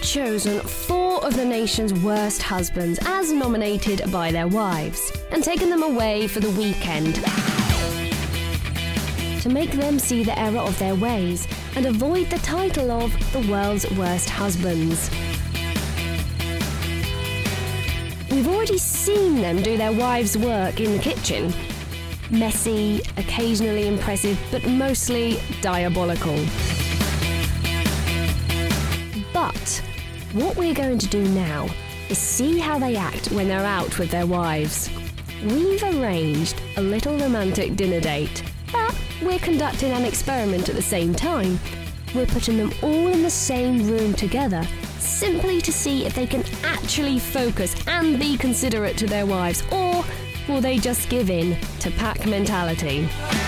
chosen 4 of the nation's worst husbands as nominated by their wives and taken them away for the weekend to make them see the error of their ways and avoid the title of the world's worst husbands. We've already seen them do their wives' work in the kitchen. Messy, occasionally impressive, but mostly diabolical. But what we're going to do now is see how they act when they're out with their wives. We've arranged a little romantic dinner date, but we're conducting an experiment at the same time. We're putting them all in the same room together, simply to see if they can actually focus and be considerate to their wives, or will they just give in to pack mentality?